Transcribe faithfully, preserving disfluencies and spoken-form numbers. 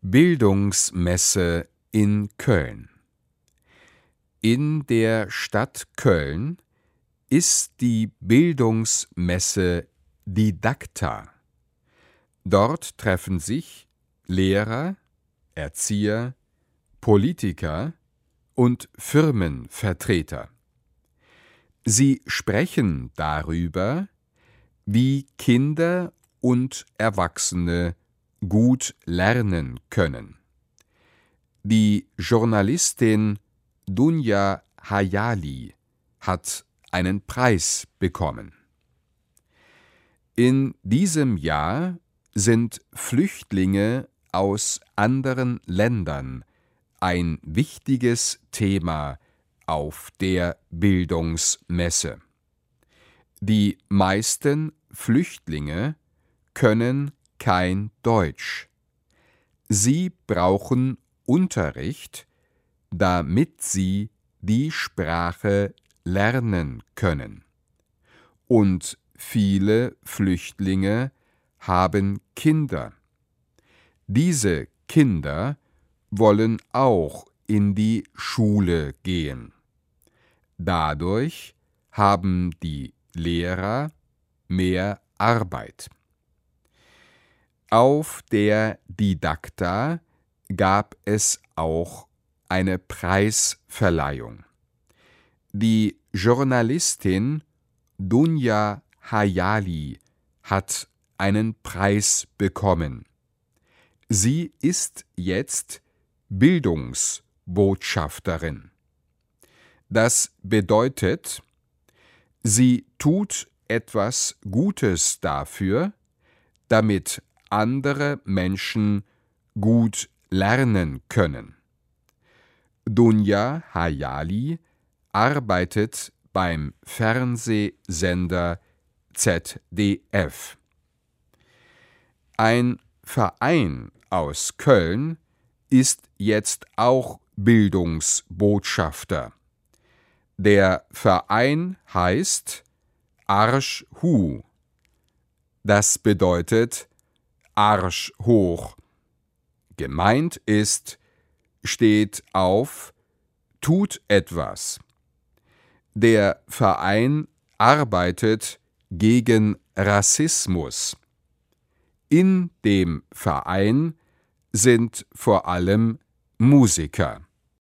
Bildungsmesse in Köln. In der Stadt Köln ist die Bildungsmesse Didakta. Dort treffen sich Lehrer, Erzieher, Politiker und Firmenvertreter. Sie sprechen darüber, wie Kinder und Erwachsene gut lernen können. Die Journalistin Dunja Hayali hat einen Preis bekommen. In diesem Jahr sind Flüchtlinge aus anderen Ländern ein wichtiges Thema auf der Bildungsmesse. Die meisten Flüchtlinge können kein Deutsch. Sie brauchen Unterricht, damit sie die Sprache lernen können. Und viele Flüchtlinge haben Kinder. Diese Kinder wollen auch in die Schule gehen. Dadurch haben die Lehrer mehr Arbeit. Auf der Didakta gab es auch eine Preisverleihung. Die Journalistin Dunja Hayali hat einen Preis bekommen. Sie ist jetzt Bildungsbotschafterin. Das bedeutet, sie tut etwas Gutes dafür, damit andere Menschen gut lernen können. Dunja Hayali arbeitet beim Fernsehsender Z D F. Ein Verein aus Köln ist jetzt auch Bildungsbotschafter. Der Verein heißt Arsch Hu. Das bedeutet Arsch hoch. Gemeint ist, steht auf, tut etwas. Der Verein arbeitet gegen Rassismus. In dem Verein sind vor allem Musiker.